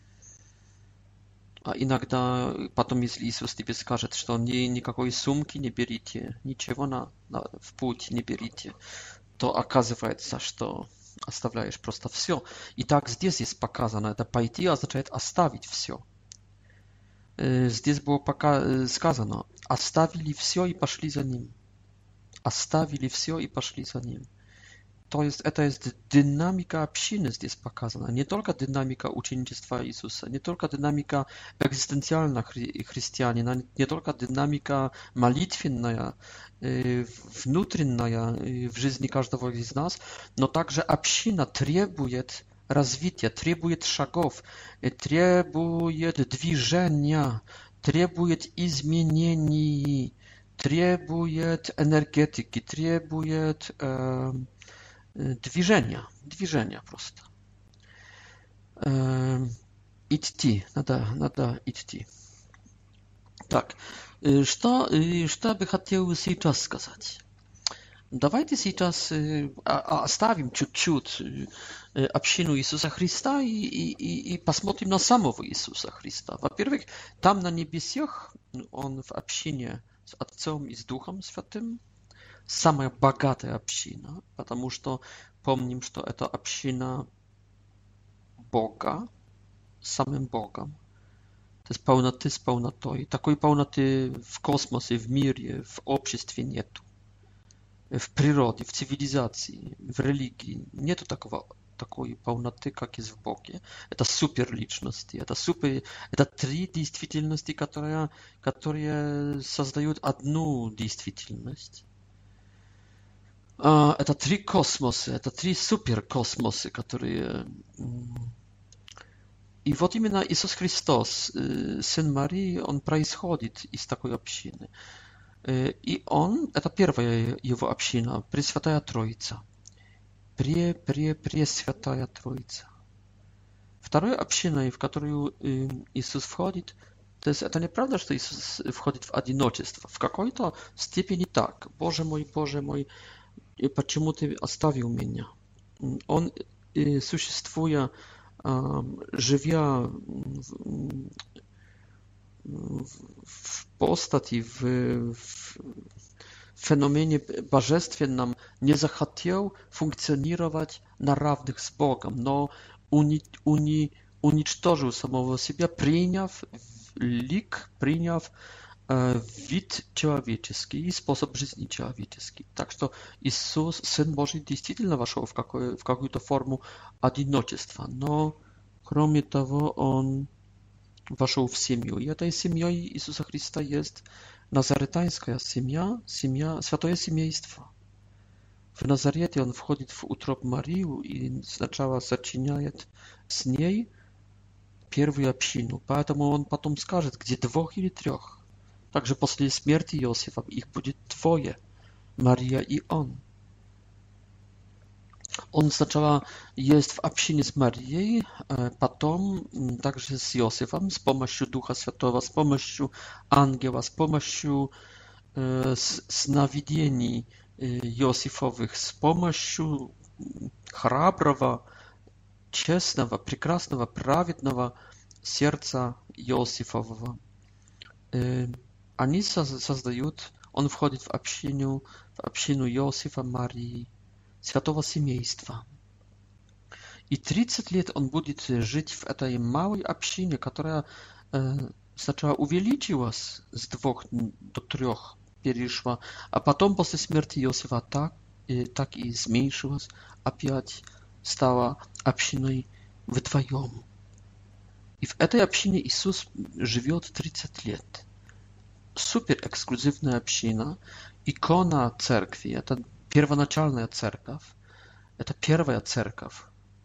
S1: А иногда потом, если Иисус тебе скажет, что ни, никакой сумки не берите, ничего на, на, в путь не берите, то оказывается, что оставляешь просто все. И так здесь есть показано, это пойти означает оставить все. Здесь было пока сказано, оставили все и пошли за ним. Оставили все и пошли за ним. То есть это есть динамика общины здесь показана. Не только динамика ученичества Иисуса, не только динамика экзистенциального хри- христианина, не только динамика молитвенная, э, внутренняя э, в жизни каждого из нас, но также община требует развития, требует шагов, э, требует движения, требует изменений, требует энергетики, требует э, движения, движения просто. Э, идти, надо, надо идти. Так, что, что бы хотел сейчас сказать? Давайте сейчас оставим чуть-чуть общину Иисуса Христа и, и, и посмотрим на самого Иисуса Христа. Во-первых, там на небесах Он в общине с Отцом и с Духом Святым, самая богатая община, потому что помним, что это община Бога, самым Богом. То есть полноты с полнотой. Такой полноты в космосе, в мире, в обществе нету. В природе, в цивилизации, в религии нету такого, такой полноты, как есть в Боге. Это суперличности, это, супер, это три действительности, которые, которые создают одну действительность. Это три космоса, это три суперкосмоса, которые... И вот именно Иисус Христос, Сын Марии, Он происходит из такой общины. И Он, это первая Его община, Пресвятая Троица. Пре-пре-пресвятая Троица. Вторая община, в которую Иисус входит, то есть это неправда, что Иисус входит в одиночество. В какой-то степени так. Боже мой, Боже мой, почему Ты оставил меня? Он, существуя, живя в, в постати, в, в феномене божественном, не захотел функционировать на равных с Богом, но уни, уни, уничтожил самого себя, приняв лик, приняв э, вид человеческий и способ жизни человеческий. Так что Иисус, Сын Божий, действительно вошел в, какой, в какую-то форму одиночества, но кроме того Он вошел в семью. И этой семьей Иисуса Христа есть назаретанская семья, семья, святое семейство. В Назарете Он входит в утробу Марию и сначала сочиняет с ней первую общину. Поэтому Он потом скажет, где двух или трех. Также после смерти Иосифа их будет двое, Мария и Он. Он сначала есть в общине с Марией, потом также с Иосифом, с помощью Духа Святого, с помощью ангела, с помощью э, сновидений Иосифовых, с помощью храброго, честного, прекрасного, праведного сердца Иосифового. Э, они создают, он входит в общину, в общину Иосифа, Марии, святого семейства. И тридцать лет он будет жить в этой малой общине, которая э, сначала увеличилась с двух до трех, перешла, а потом после смерти Иосифа так, э, так и зменьшилась, опять стала общиной вдвоем. И в этой общине Иисус живет тридцать лет. Супер эксклюзивная община, икона церкви, это первоначальная церковь, это первая церковь.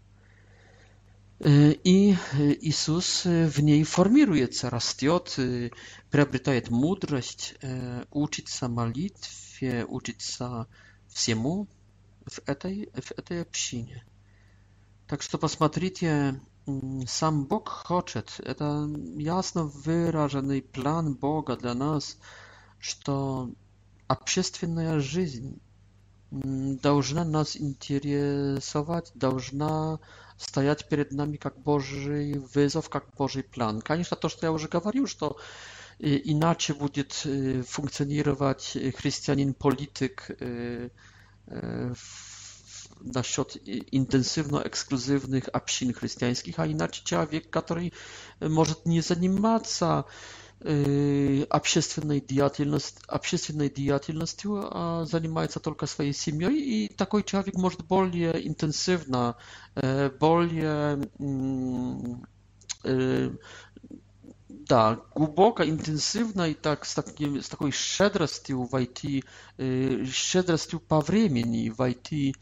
S1: И Иисус в ней формируется, растет, приобретает мудрость, учится молитве, учится всему в этой, в этой общине. Так что посмотрите, сам Бог хочет, это ясно выраженный план Бога для нас, что общественная жизнь должна нас интересовать, должна стоять перед нами как Божий вызов, как Божий план. Конечно, то, что я уже говорил, что иначе будет функционировать христианин-политик насчет интенсивно-эксклюзивных общин христианских, а иначе человек, который может не заниматься общественной деятельностью, общественной деятельностью, а занимается только своей семьей, и такой человек может более интенсивно, более да, глубоко, интенсивно и так с, таким, с такой щедростью войти, щедростью по времени войти,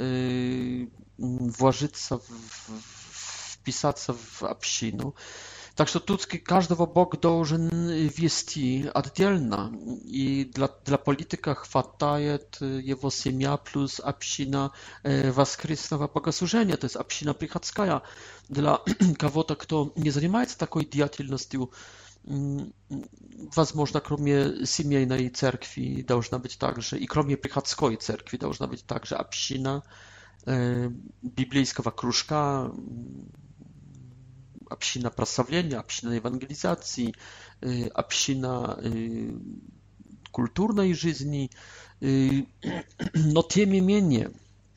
S1: вложиться, в, вписаться в общину. Так что тут каждого Бог должен вести отдельно, и для, для политика хватает его семья плюс община воскресного богослужения, то есть община приходская. Для кого-то, кто не занимается такой деятельностью, Возможно, кроме семейной церкви должна быть также, и кроме приходской церкви должна быть также община библейского кружка, община прославления, община евангелизации, община культурной жизни. Но тем не менее,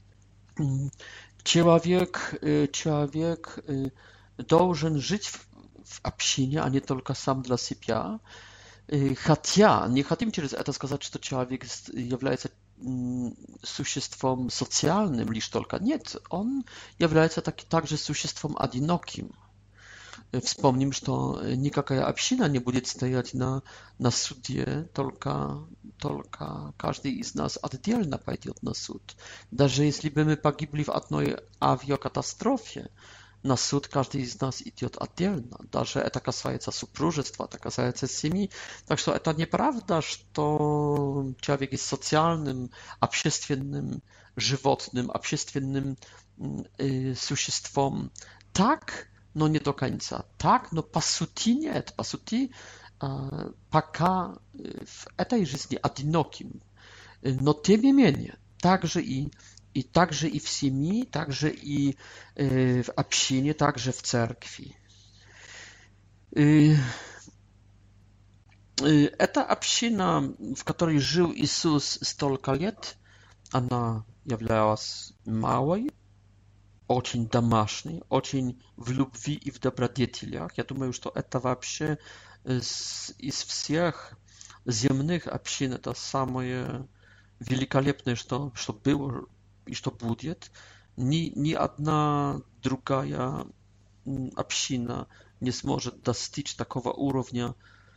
S1: человек, человек должен жить в, в общине, а не только сам для себя. Хотя не хотим через это сказать, что человек является существом социальным лишь только. Нет, он является так, также существом одиноким. Вспомним, что никакая община не будет стоять на, на суде, только, только каждый из нас отдельно пойдет на суд. Даже если бы мы погибли в одной авиакатастрофе, на суд каждый из нас идет отдельно. Даже это касается супружества, это касается семьи. Так что это неправда, что человек есть социальным, общественным животным, общественным э, существом. Так, но не до конца. Так, но по сути нет. По сути, э, пока в этой жизни одиноким. Но тем не менее, также и И также и в семье, также и э, в общине, также в церкви. И, и эта община, в которой жил Иисус столько лет, она являлась малой, очень домашней, очень в любви и в добродетелях. Я думаю, что это вообще из, из всех земных общин это самое великолепное, что, что было и что будет. Ни, ни одна другая община не сможет достичь такого уровня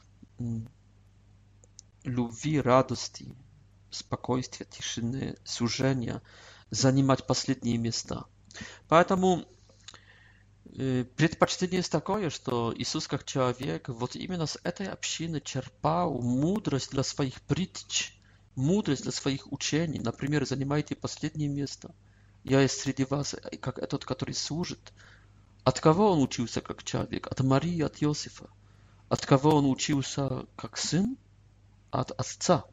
S1: любви, радости, спокойствия, тишины, сужения, занимать последние места. Поэтому предпочтение есть такое, что Иисус как человек вот именно с этой общины черпал мудрость для своих притч, мудрость для своих учений. Например, занимайте последнее место. Я есть среди вас, как этот, который служит. От кого он учился как человек? От Марии, от Иосифа. От кого он учился как сын? От отца.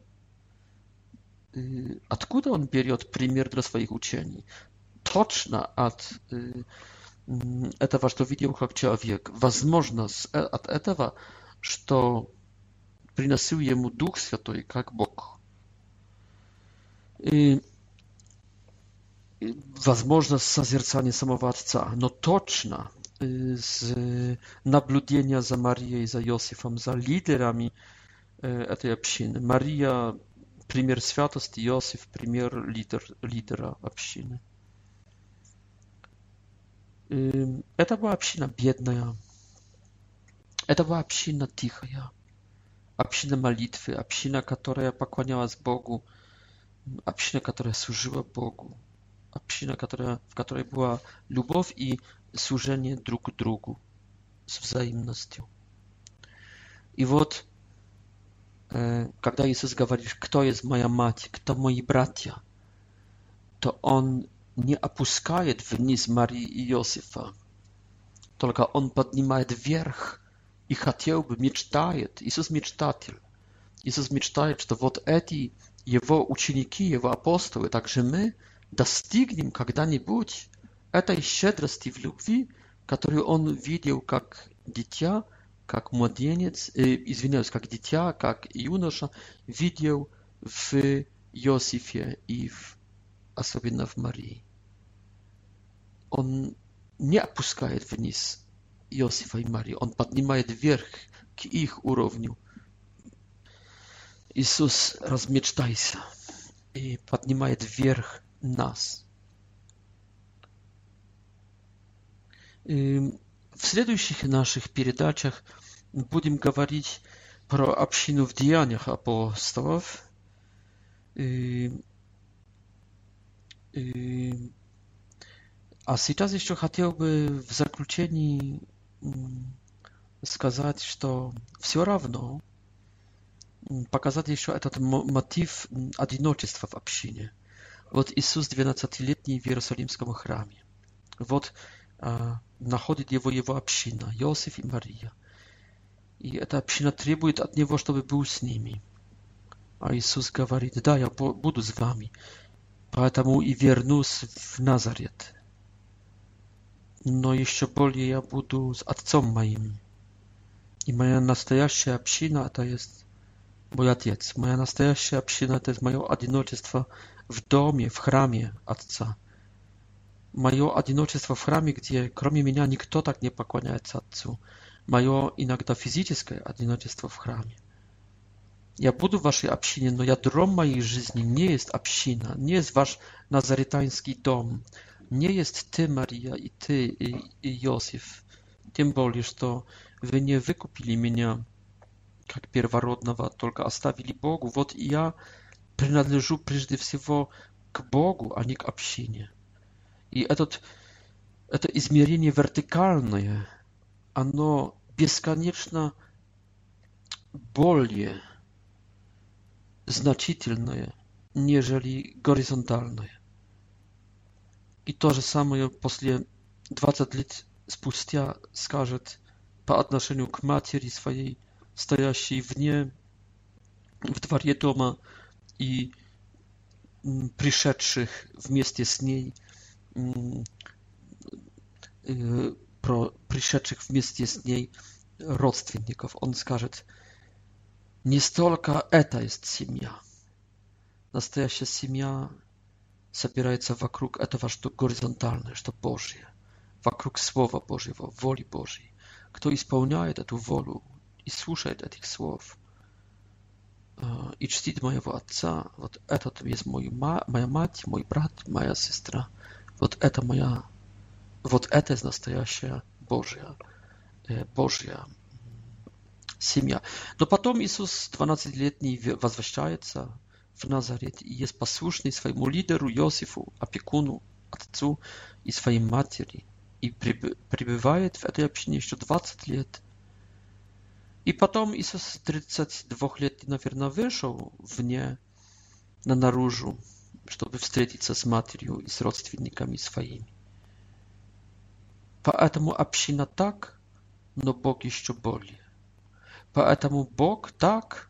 S1: Откуда он берет пример для своих учений? Точно от этого, что видел как человек. Возможно, от этого, что приносил ему Дух Святой как Бог. И, возможно, созерцание самого Отца, но точно с наблюдения за Марией, за Иосифом, за лидерами этой общины. Мария – пример святости, Иосиф – пример лидер, лидера общины. Это была община бедная, это была община тихая, община молитвы, община, которая поклонялась Богу, община, которая служила Богу, община, которая, в которой была любовь и служение друг другу с взаимностью. И вот, когда Иисус говорит, кто есть моя мать, кто мои братья, то Он не опускает вниз Марии и Иосифа, только Он поднимает вверх и хотел бы, мечтает. Иисус мечтатель. Иисус мечтает, что вот эти Его ученики, Его апостолы, также мы достигнем когда-нибудь этой щедрости в любви, которую Он видел как дитя, как младенец, э, извиняюсь, как дитя, как юноша, видел в Иосифе и в, особенно в Марии. Он не опускает вниз Иосифа и Марию, Он поднимает вверх к их уровню. Иисус, размечтайся и поднимает вверх нас. И в следующих наших передачах будем говорить про общину в деяниях апостолов. И, и, а сейчас еще хотел бы в заключении сказать, что все равно показать еще этот мотив одиночества в общине. Вот Иисус двенадцатилетний в Иерусалимском храме. Вот а, находит его его община, Иосиф и Мария. И эта община требует от него, чтобы был с ними. А Иисус говорит: да, я буду с вами, поэтому и вернусь в Назарет. Но еще более я буду с Отцом моим. И моя настоящая община — это есть мой Отец. Моя настоящая община — это есть мое одиночество в доме, в храме Отца. Мое одиночество в храме, где кроме меня никто так не поклоняется Отцу. Мое иногда физическое одиночество в храме. Я буду в вашей общине, но ядром моей жизни не есть община, не есть ваш назаретанский дом, не есть ты, Мария, и ты, и, и Иосиф. Тем более, что вы не выкупили меня как первородного, только оставили Богу. Вот я принадлежу прежде всего к Богу, а не к общине. И этот, это измерение вертикальное, оно бесконечно более значительное, нежели горизонтальное. И то же самое после двадцати лет спустя скажет по отношению к матери своей, стоящей вне, в дворе дома, и пришедших вместе с ней, про пришедших вместе с ней родственников. Он скажет: не столько это есть семья. Настоящая семья собирается вокруг этого, что горизонтальное, что Божье, вокруг Слова Божьего, воли Божьей. Кто исполняет эту волю и слушает этих слов и чтит моего Отца, вот этот есть мой, моя мать, мой брат, моя сестра. Вот это моя, вот это есть настоящая Божья, Божья семья. Но потом Иисус двенадцатилетний возвращается в Назарет и есть послушный своему лидеру Иосифу, опекуну, отцу и своей матери. И пребывает в этой общине еще двадцать лет. И потом Иисус тридцать два лет, наверное, вышел вне, на наружу, чтобы встретиться с матерью и с родственниками своими. Поэтому община так, но Бог еще более. Поэтому Бог так,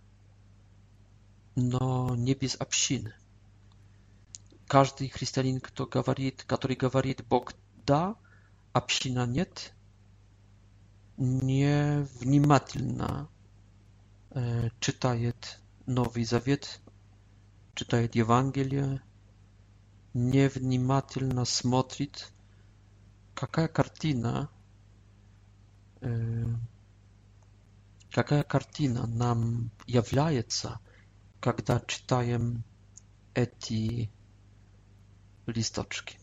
S1: но не без общины. Каждый христианин, кто говорит, который говорит Бог да, община нет, невнимательно э, читает Новый Завет, читает Евангелие, невнимательно смотрит, какая картина, э, какая картина нам является, когда читаем эти листочки.